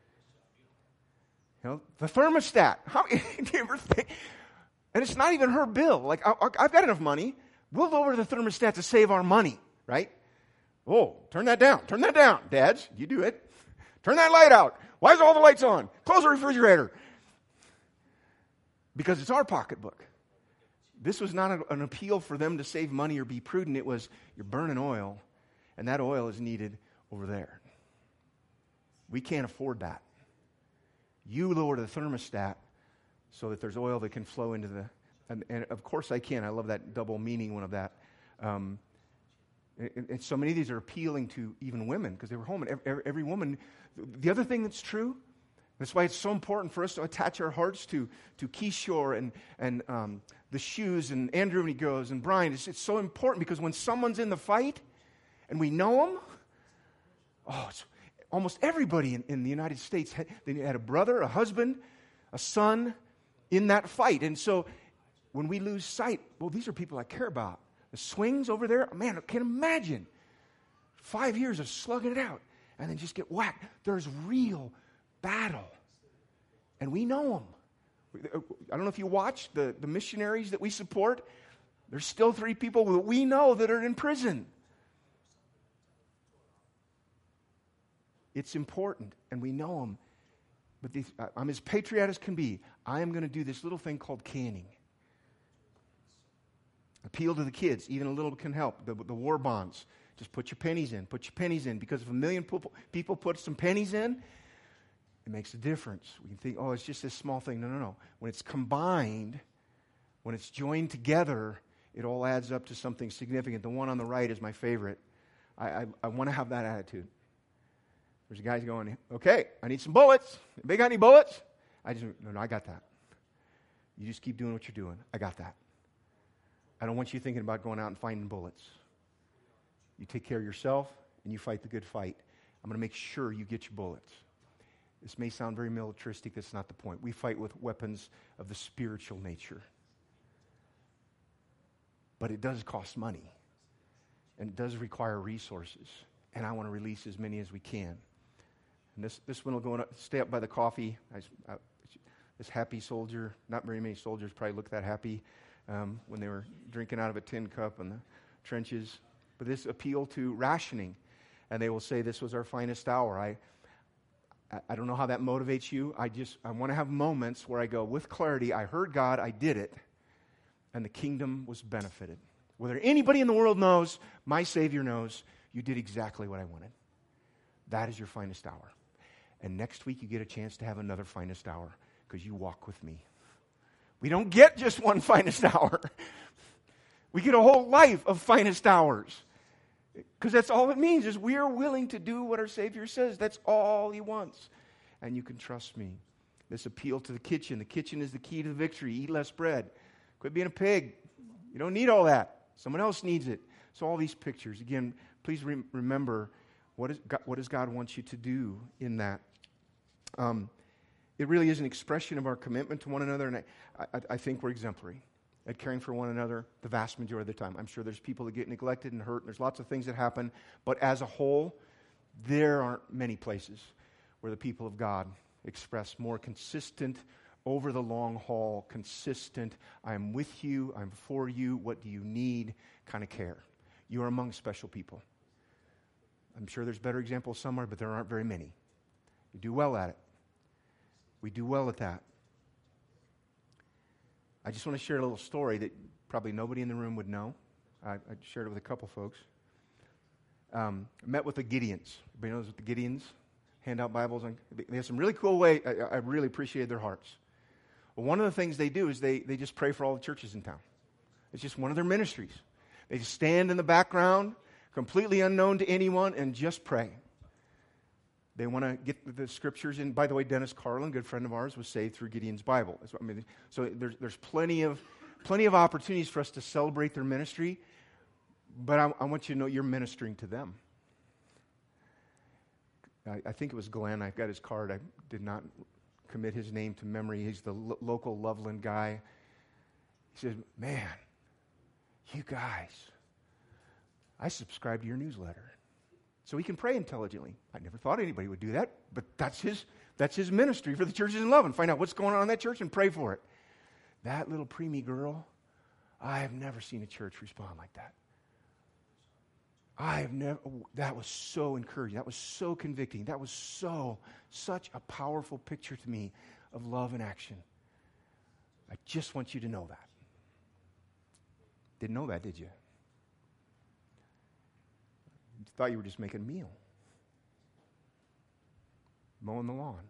You know, the thermostat. How do you ever think? And it's not even her bill. Like, I've got enough money. We'll lower the thermostat to save our money, right? Oh, turn that down. Turn that down. Dads, you do it. Turn that light out. Why is all the lights on? Close the refrigerator. Because it's our pocketbook. This was not an appeal for them to save money or be prudent. It was, you're burning oil, and that oil is needed over there. We can't afford that. You lower the thermostat so that there's oil that can flow into the... And of course I can. I love that double meaning one of that. And so many of these are appealing to even women because they were home. And every woman... The other thing that's true, that's why it's so important for us to attach our hearts to Kishore and the shoes and Andrew when he goes and Brian. It's so important because when someone's in the fight and we know them, it's almost everybody in the United States had a brother, a husband, a son in that fight. And so when we lose sight, well, these are people I care about. The swings over there, man, I can't imagine 5 years of slugging it out and then just get whacked. There's real battle. And we know them. I don't know if you watch the missionaries that we support. There's still 3 people that we know that are in prison. It's important, and we know them. But I'm as patriotic as can be. I am going to do this little thing called canning. Appeal to the kids. Even a little can help. The war bonds. Just put your pennies in. Put your pennies in. Because if 1 million people put some pennies in, it makes a difference. We can think, it's just this small thing. No. When it's combined, when it's joined together, it all adds up to something significant. The one on the right is my favorite. I want to have that attitude. There's a guy going, okay, I need some bullets. Anybody got any bullets? No, I got that. You just keep doing what you're doing. I got that. I don't want you thinking about going out and finding bullets. You take care of yourself and you fight the good fight. I'm going to make sure you get your bullets. This may sound very militaristic. That's not the point. We fight with weapons of the spiritual nature. But it does cost money. And it does require resources. And I want to release as many as we can. And this one will go stay up by the coffee. This happy soldier, not very many soldiers probably look that happy when they were drinking out of a tin cup in the trenches. But this appeal to rationing. And they will say this was our finest hour. I don't know how that motivates you. I want to have moments where I go, with clarity, I heard God, I did it, and the kingdom was benefited. Whether anybody in the world knows, my Savior knows, you did exactly what I wanted. That is your finest hour. And next week you get a chance to have another finest hour because you walk with me. We don't get just one finest hour. We get a whole life of finest hours. Because that's all it means, is we are willing to do what our Savior says. That's all He wants. And you can trust me. This appeal to the kitchen. The kitchen is the key to the victory. Eat less bread. Quit being a pig. You don't need all that. Someone else needs it. So all these pictures. Again, please remember, what does God want you to do in that? It really is an expression of our commitment to one another, and I think we're exemplary at caring for one another the vast majority of the time. I'm sure there's people that get neglected and hurt, and there's lots of things that happen, but as a whole, there aren't many places where the people of God express more consistent, over the long haul, consistent, I'm with you, I'm for you, what do you need kind of care. You are among special people. I'm sure there's better examples somewhere, but there aren't very many. You do well at it. We do well at that. I just want to share a little story that probably nobody in the room would know. I shared it with a couple folks. I met with the Gideons. Everybody knows what the Gideons hand out Bibles. They have some really cool way. I really appreciated their hearts. Well, one of the things they do is they just pray for all the churches in town. It's just one of their ministries. They just stand in the background, completely unknown to anyone, and just pray. They want to get the scriptures in. By the way, Dennis Carlin, good friend of ours, was saved through Gideon's Bible. So there's plenty of opportunities for us to celebrate their ministry, but I want you to know you're ministering to them. I think it was Glenn. I've got his card. I did not commit his name to memory. He's the local Loveland guy. He said, man, you guys, I subscribe to your newsletter. So he can pray intelligently. I never thought anybody would do that, but that's his ministry for the churches in Loveland. Find out what's going on in that church and pray for it. That little preemie girl, I have never seen a church respond like that. That was so encouraging. That was so convicting. That was such a powerful picture to me of love in action. I just want you to know that. Didn't know that, did you? Thought you were just making a meal. Mowing the lawn.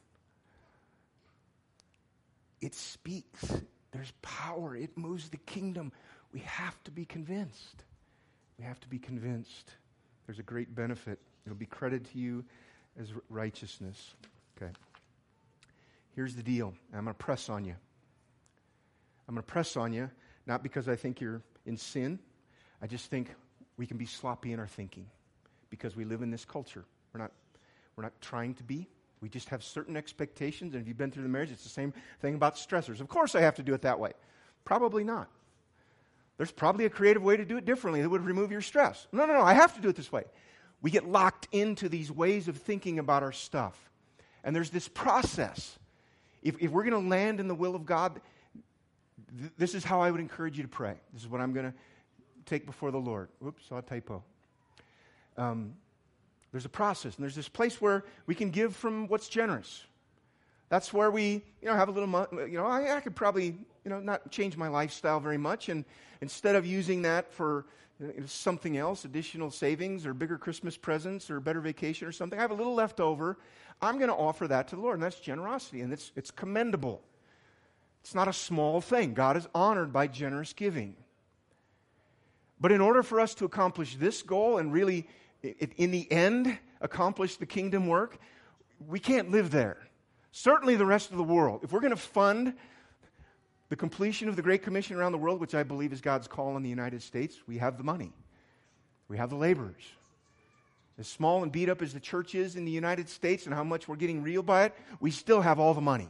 It speaks. There's power. It moves the kingdom. We have to be convinced. We have to be convinced. There's a great benefit. It'll be credited to you as righteousness. Okay. Here's the deal. I'm going to press on you. I'm going to press on you, not because I think you're in sin. I just think we can be sloppy in our thinking because we live in this culture. We're not trying to be. We just have certain expectations, and if you've been through the marriage, it's the same thing about stressors. Of course I have to do it that way. Probably not. There's probably a creative way to do it differently that would remove your stress. No, I have to do it this way. We get locked into these ways of thinking about our stuff. And there's this process. If we're going to land in the will of God, this is how I would encourage you to pray. This is what I'm going to take before the Lord. Oops, saw a typo. There's a process, and there's this place where we can give from what's generous. That's where we, have a little money. I could probably, not change my lifestyle very much, and instead of using that for something else, additional savings or bigger Christmas presents or better vacation or something, I have a little left over. I'm going to offer that to the Lord, and that's generosity, and it's commendable. It's not a small thing. God is honored by generous giving. But in order for us to accomplish this goal and really, in the end, accomplish the kingdom work, we can't live there. Certainly the rest of the world. If we're going to fund the completion of the Great Commission around the world, which I believe is God's call in the United States, we have the money. We have the laborers. As small and beat up as the church is in the United States and how much we're getting real by it, we still have all the money.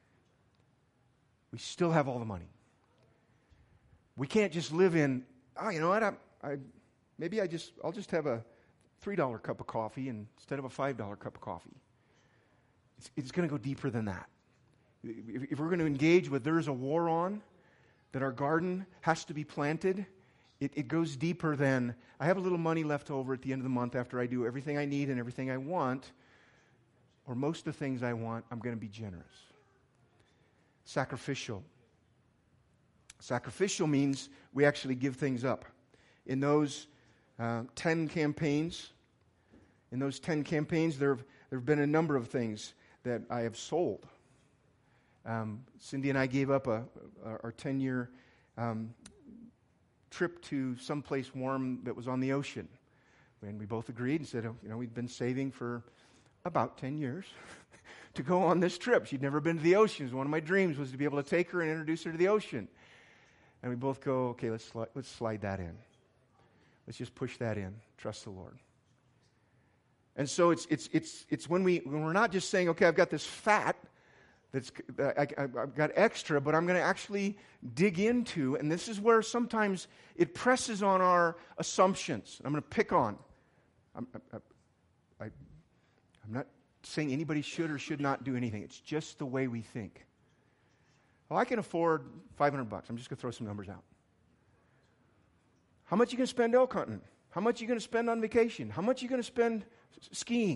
We still have all the money. We can't just live in, you know what, I'll just have a $3 cup of coffee instead of a $5 cup of coffee. It's going to go deeper than that. If we're going to engage with there's a war on, that our garden has to be planted, it goes deeper than, I have a little money left over at the end of the month after I do everything I need and everything I want. or most of the things I want, I'm going to be generous. Sacrificial. Sacrificial means we actually give things up. In those 10 campaigns, there have been a number of things that I have sold. Cindy and I gave up our 10-year trip to someplace warm that was on the ocean. And we both agreed and said, we'd been saving for about 10 years to go on this trip. She'd never been to the ocean. One of my dreams was to be able to take her and introduce her to the ocean. And we both go, okay, let's slide that in. Let's just push that in. Trust the Lord. And so it's when we're not just saying, okay, I've got this fat I've got extra, but I'm going to actually dig into, and this is where sometimes it presses on our assumptions. I'm going to pick on. I'm not saying anybody should or should not do anything. It's just the way we think. Well, I can afford $500. I'm just going to throw some numbers out. How much are you going to spend elk hunting? How much are you going to spend on vacation? How much are you going to spend skiing?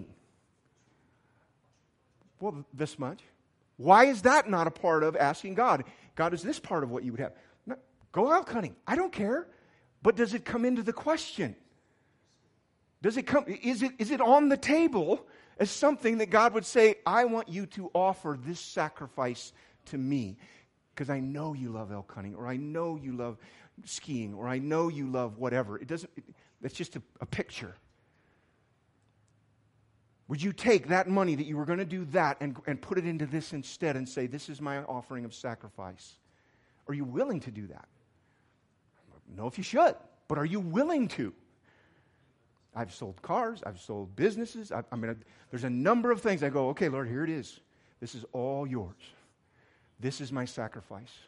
Well, this much. Why is that not a part of asking God? God, is this part of what you would have? No, go elk hunting. I don't care. But does it come into the question? Does it come? Is it on the table as something that God would say, I want you to offer this sacrifice to me because I know you love elk hunting, or I know you love skiing, or I know you love whatever. That's just a picture. Would you take that money that you were going to do that and put it into this instead and say, this is my offering of sacrifice? Are you willing to do that? I don't know if you should, but are you willing to? I've sold cars. I've sold businesses. There's a number of things. I go, okay, Lord, here it is. This is all yours. This is my sacrifice.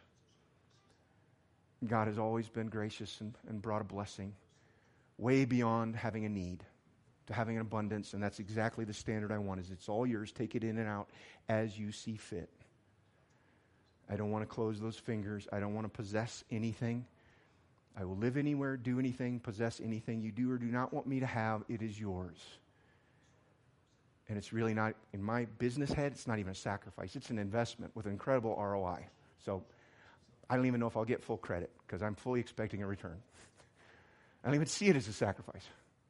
God has always been gracious and brought a blessing way beyond having a need to having an abundance, and that's exactly the standard I want, is it's all yours. Take it in and out as you see fit. I don't want to close those fingers. I don't want to possess anything. I will live anywhere, do anything, possess anything you do or do not want me to have. It is yours. And it's really not, in my business head, it's not even a sacrifice. It's an investment with incredible ROI. So I don't even know if I'll get full credit because I'm fully expecting a return. I don't even see it as a sacrifice.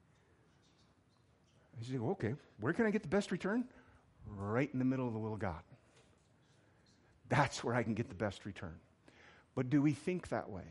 I say, well, okay, where can I get the best return? Right in the middle of the will of God. That's where I can get the best return. But do we think that way?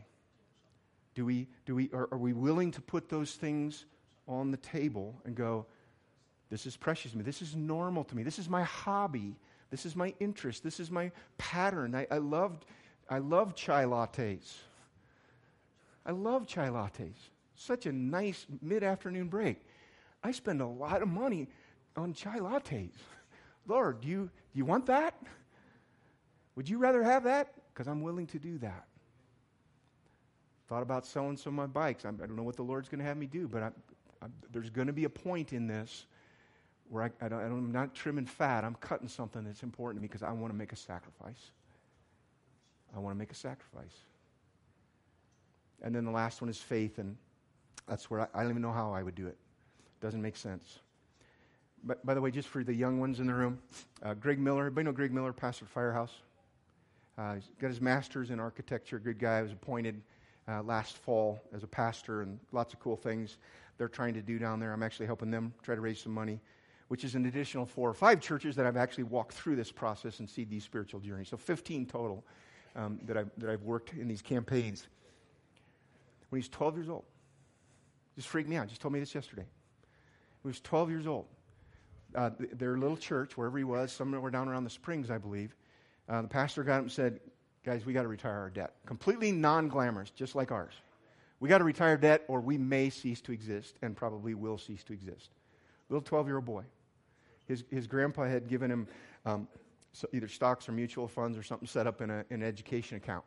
Are we willing to put those things on the table and go, this is precious to me, this is normal to me, this is my hobby, this is my interest, this is my pattern. I love chai lattes. I love chai lattes. Such a nice mid-afternoon break. I spend a lot of money on chai lattes. Lord, do you want that? Would you rather have that? Because I'm willing to do that. Thought about selling some of my bikes. I don't know what the Lord's going to have me do, but there's going to be a point in this where I'm not trimming fat. I'm cutting something that's important to me because I want to make a sacrifice. I want to make a sacrifice. And then the last one is faith, and that's where I don't even know how I would do it. Doesn't make sense. But by the way, just for the young ones in the room, Greg Miller, everybody know Greg Miller, pastor at Firehouse? He's got his master's in architecture, good guy. Was appointed last fall as a pastor, and lots of cool things they're trying to do down there. I'm actually helping them try to raise some money, which is an additional 4 or 5 churches that I've actually walked through this process and seen these spiritual journeys. So 15 total that I've worked in these campaigns. When he's 12 years old, just freaked me out. Just told me this yesterday. He was 12 years old. Their little church, wherever he was, somewhere down around the Springs, I believe, the pastor got up and said, guys, we got to retire our debt. Completely non-glamorous, just like ours. We got to retire debt or we may cease to exist and probably will cease to exist. Little 12-year-old boy. His grandpa had given him either stocks or mutual funds or something set up in an education account.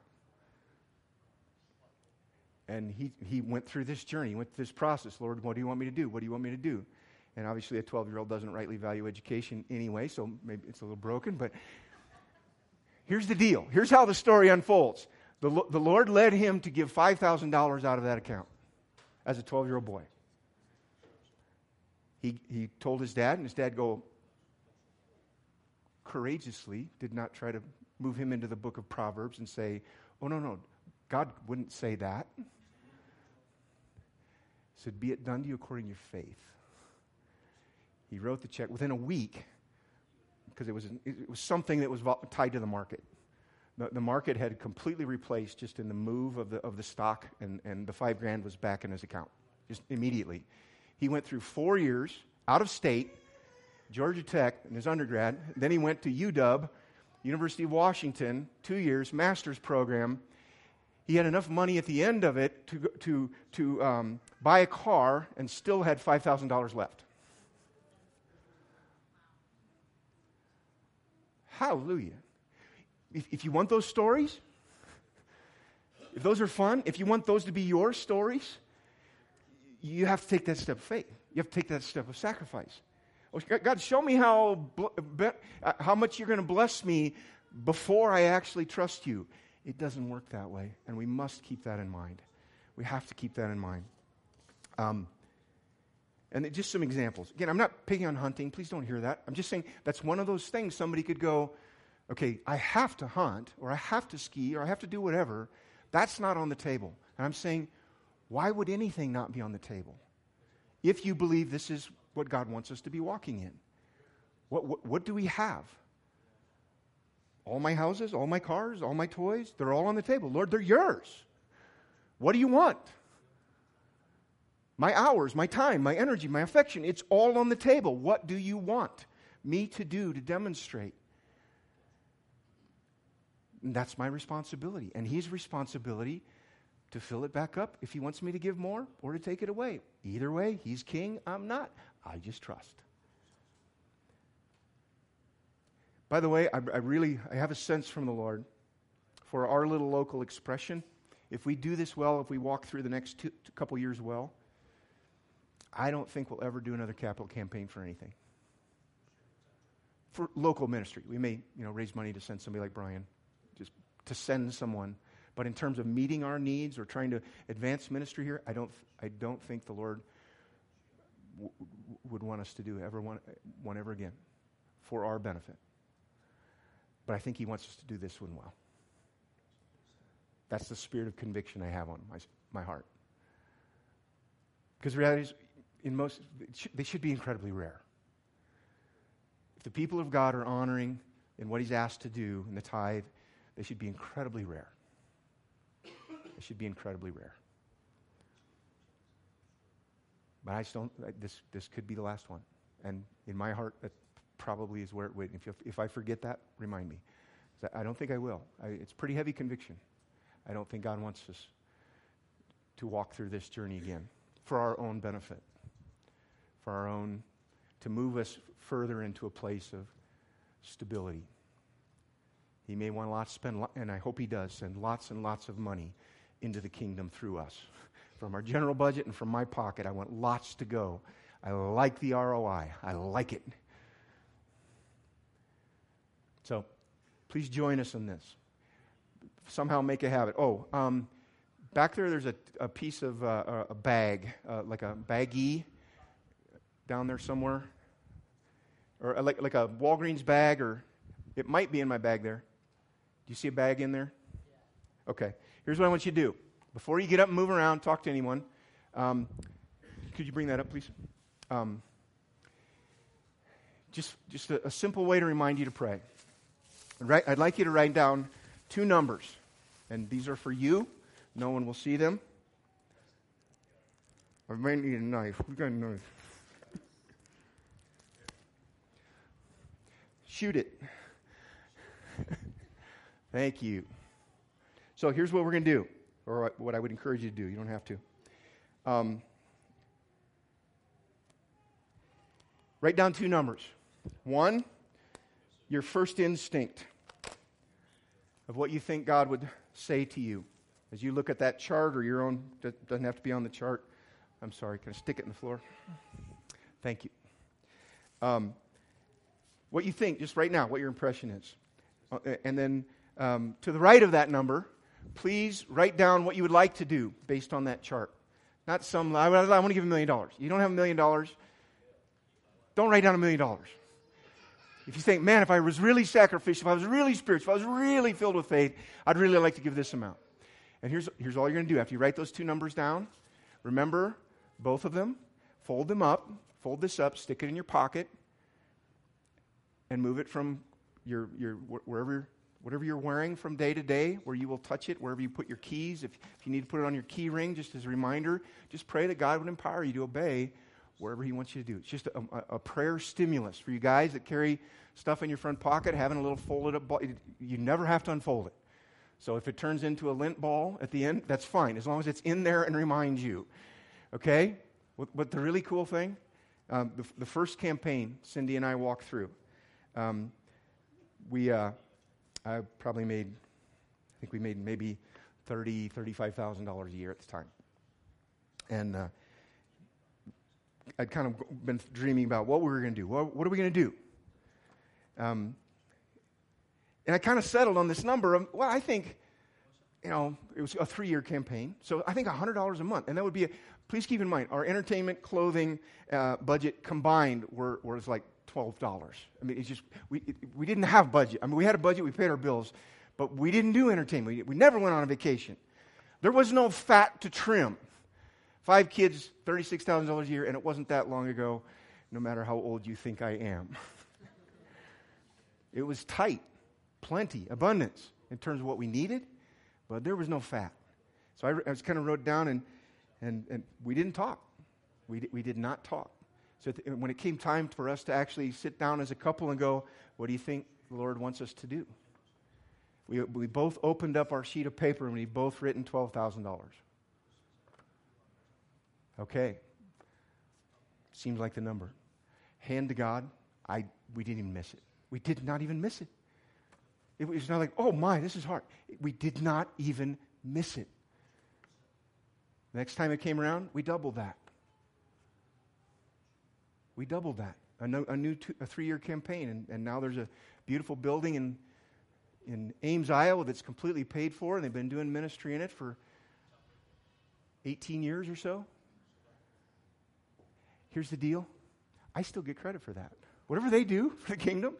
And he went through this journey, he went through this process. Lord, what do you want me to do? What do you want me to do? And obviously a 12-year-old doesn't rightly value education anyway, so maybe it's a little broken. But here's the deal. Here's how the story unfolds. The Lord led him to give $5,000 out of that account as a 12-year-old boy. He told his dad, and his dad go, courageously did not try to move him into the book of Proverbs and say, oh, no, God wouldn't say that. He said, be it done to you according to your faith. He wrote the check within a week because it was something that was tied to the market. The market had completely replaced just in the move of the stock, and the $5,000 was back in his account just immediately. He went through 4 years out of state, Georgia Tech in his undergrad. Then he went to UW, University of Washington, 2 years, master's program. He had enough money at the end of it to buy a car and still had $5,000 left. Hallelujah. If you want those stories, if those are fun, if you want those to be your stories, you have to take that step of faith. You have to take that step of sacrifice. God, show me how much you're going to bless me before I actually trust you. It doesn't work that way, and we must keep that in mind. We have to keep that in mind. And just some examples. Again, I'm not picking on hunting. Please don't hear that. I'm just saying that's one of those things somebody could go, okay, I have to hunt, or I have to ski, or I have to do whatever. That's not on the table. And I'm saying, why would anything not be on the table? If you believe this is what God wants us to be walking in. What do we have? All my houses, all my cars, all my toys, they're all on the table. Lord, they're yours. What do you want? My hours, my time, my energy, my affection, it's all on the table. What do you want me to do to demonstrate? And that's my responsibility. And His responsibility to fill it back up if He wants me to give more or to take it away. Either way, He's king, I'm not. I just trust. By the way, I have a sense from the Lord for our little local expression. If we do this well, if we walk through the next couple years well, I don't think we'll ever do another capital campaign for anything. For local ministry, we may, raise money to send somebody like Brian, just to send someone. But in terms of meeting our needs or trying to advance ministry here, I don't think the Lord would want us to do one ever again for our benefit. But I think He wants us to do this one well. That's the spirit of conviction I have on my heart. Because the reality is, they should be incredibly rare. If the people of God are honoring in what He's asked to do in the tithe, they should be incredibly rare. They should be incredibly rare. But I just don't. This could be the last one, and in my heart, that probably is where it waiting. If I forget that, remind me. I don't think I will. It's pretty heavy conviction. I don't think God wants us to walk through this journey again for our own benefit, to move us further into a place of stability. He may want to spend, and I hope He does, send lots and lots of money into the kingdom through us. From our general budget and from my pocket, I want lots to go. I like the ROI. I like it. So, please join us in this. Somehow make a habit. Back there's a piece of a bag, like a baggie down there somewhere. Or like a Walgreens bag, or it might be in my bag there. Do you see a bag in there? Okay. Here's what I want you to do. Before you get up and move around, talk to anyone. Could you bring that up, please? Just a simple way to remind you to pray. I'd like you to write down 2 numbers. And these are for you. No one will see them. I might need a knife. We've got a knife. Shoot it. Thank you. So here's what we're going to do, or what I would encourage you to do. You don't have to. Write down 2 numbers. 1, your first instinct of what you think God would say to you. As you look at that chart or your own, doesn't have to be on the chart. I'm sorry, can I stick it in the floor? Thank you. What you think, just right now, what your impression is. And then to the right of that number, please write down what you would like to do based on that chart. Not I want to give $1 million. You don't have $1 million. Don't write down $1 million. If you think, man, if I was really sacrificial, if I was really spiritual, if I was really filled with faith, I'd really like to give this amount. And here's all you're going to do. After you write those two numbers down, remember both of them, fold them up, fold this up, stick it in your pocket, and move it from your whatever you're wearing from day to day, where you will touch it, wherever you put your keys. If you need to put it on your key ring, just as a reminder, just pray that God would empower you to obey wherever he wants you to do. It's just a prayer stimulus for you guys that carry stuff in your front pocket, having a little folded up ball. You never have to unfold it. So if it turns into a lint ball at the end, that's fine, as long as it's in there and reminds you. Okay? But the really cool thing, the first campaign Cindy and I walked through, I think we made maybe $35,000 a year at the time. And I'd kind of been dreaming about what we were going to do. What are we going to do? And I kind of settled on this number of, I think, it was a 3-year campaign. So I think $100 a month. And that would be, please keep in mind, our entertainment, clothing, budget combined was like $12. I mean, it's just, we didn't have budget. I mean, we had a budget, we paid our bills, but we didn't do entertainment. We never went on a vacation. There was no fat to trim. 5 kids, $36,000 a year, and it wasn't that long ago, no matter how old you think I am. It was tight, plenty, abundance in terms of what we needed, but there was no fat. So I just kind of wrote down, and we didn't talk. We did not talk. So when it came time for us to actually sit down as a couple and go, what do you think the Lord wants us to do? We both opened up our sheet of paper, and we both written $12,000. Okay. Seems like the number. Hand to God, we didn't even miss it. We did not even miss it. It was not like, oh my, this is hard. We did not even miss it. Next time it came around, we doubled that. We doubled that. A 3-year campaign, and now there's a beautiful building in Ames, Iowa that's completely paid for, and they've been doing ministry in it for 18 years or so. Here's the deal. I still get credit for that. Whatever they do for the kingdom,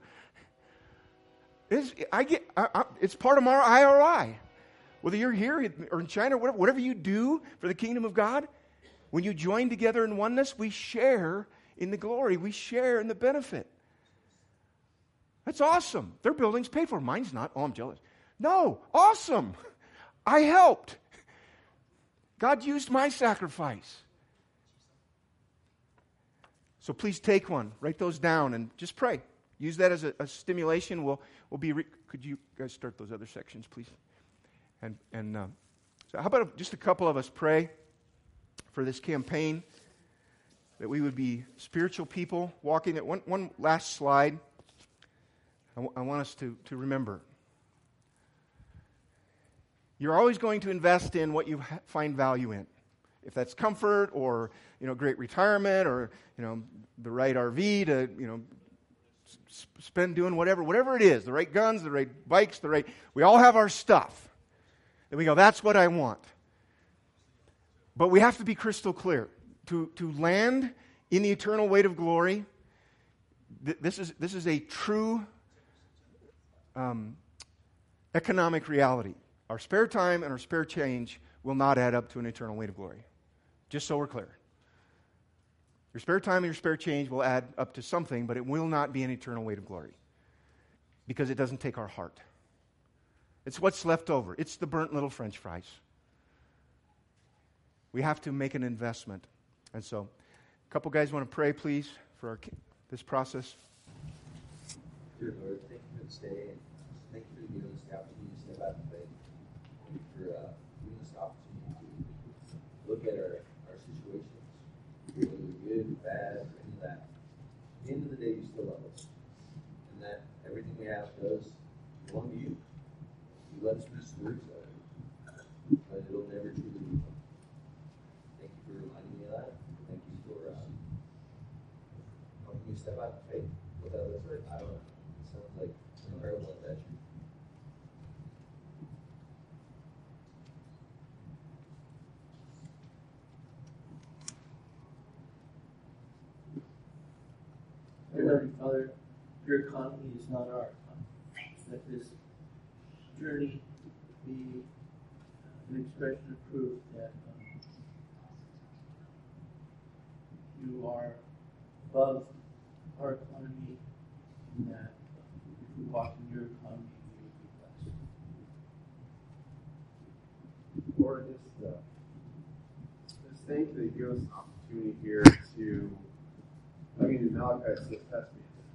it's part of our IRI. Whether you're here or in China, whatever you do for the kingdom of God, when you join together in oneness, we share in the glory. We share in the benefit. That's awesome. Their building's paid for. Mine's not. Oh, I'm jealous. No, awesome. I helped. God used my sacrifice. So please take one, write those down, and just pray. Use that as a stimulation. Could you guys start those other sections, please? And so how about just a couple of us pray for this campaign, that we would be spiritual people walking it. One last slide. I want us to remember. You're always going to invest in what you find value in. If that's comfort or, great retirement or, the right RV to, spend doing whatever it is, the right guns, the right bikes, we all have our stuff. And we go, that's what I want. But we have to be crystal clear. To land in the eternal weight of glory, this is a true economic reality. Our spare time and our spare change will not add up to an eternal weight of glory. Just so we're clear. Your spare time and your spare change will add up to something, but it will not be an eternal weight of glory. Because it doesn't take our heart. It's what's left over. It's the burnt little French fries. We have to make an investment. And so, a couple guys want to pray, please, for this process. Dear Lord, thank you for this day. Thank you for giving us the opportunity to step out in faith. Thank you for giving us the opportunity to look at our situations, whether they're good, bad, or any of that. At the end of the day, you still love us. And that everything we have does belong to you. You let us be stewards of it, but it'll never truly be. Thank you for reminding me of that. Thank you for helping me step out in faith. What that looks like, I don't know. It sounds like an incredible adventure. Dear Heavenly Father, your economy is not our economy. Let this journey be an expression of proof that you are above our economy, and that if we walk in your economy, we will be blessed. Lord, just thank you that you give us an opportunity here to, in Malachi, it's the Testament.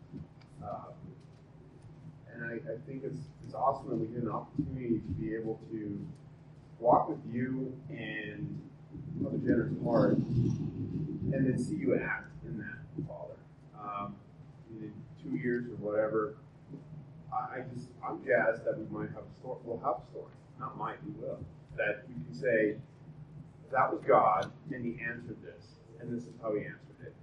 And I think it's awesome that we get an opportunity to be able to walk with you and have a generous heart, and then see you act in that, Father. In 2 years or whatever, I'm jazzed that we might have a story. We'll have a story. Not might, we will. That we can say, that was God, and he answered this, and this is how he answered it.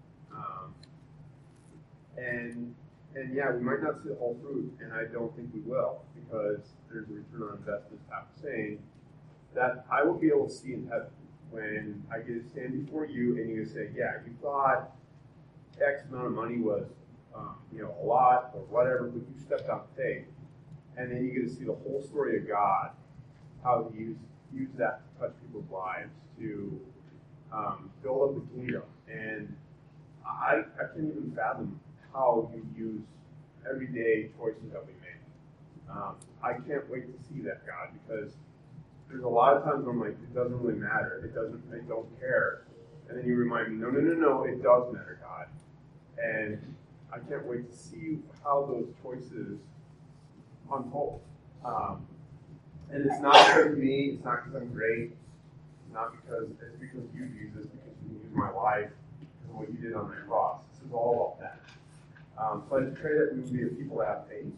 And yeah, we might not see the whole fruit, and I don't think we will, because there's a return on investment type of saying that I will be able to see in heaven when I get to stand before you, and you say, yeah, you thought X amount of money was, a lot or whatever, but you stepped out in faith, and then you get to see the whole story of God, how he used that to touch people's lives, to build up the kingdom. And I can't even fathom how you use everyday choices that we make. I can't wait to see that, God, because there's a lot of times where I'm like, it doesn't really matter. I don't care. And then you remind me, no, it does matter, God. And I can't wait to see how those choices unfold. And it's not because of me, it's not because I'm great, it's because you, Jesus, because you use my life, because of what you did on the cross. This is all about that. So I just pray that we would be a people that have faith.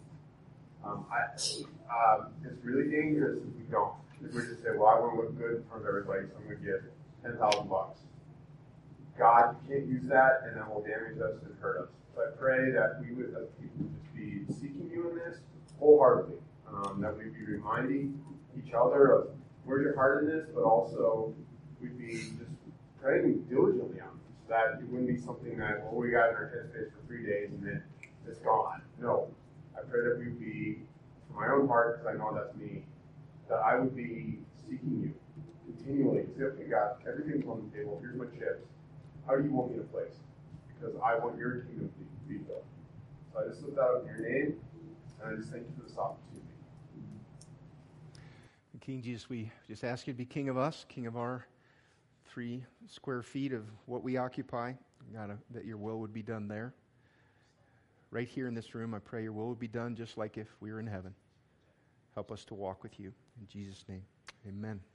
It's really dangerous if we don't. If we just say, well, I want to look good in front of everybody, so I'm going to give $10,000. God, you can't use that, and that will damage us and hurt us. So I pray that we would, as people, just be seeking you in this wholeheartedly. That we'd be reminding each other of where's your heart in this, but also we'd be just praying diligently on this. That it wouldn't be something that, well, we got in our headspace for 3 days and then it's gone. No. I pray that we'd be, for my own heart, because I know that's me, that I would be seeking you continually. Say, okay, God, everything's on the table. Here's my chips. How do you want me to place? Because I want your kingdom to be built. So I just lift that up in your name, and I just thank you for this opportunity. King Jesus, we just ask you to be king of us, king of our 3 square feet of what we occupy. God, that your will would be done there. Right here in this room, I pray your will would be done just like if we were in heaven. Help us to walk with you. In Jesus' name, amen.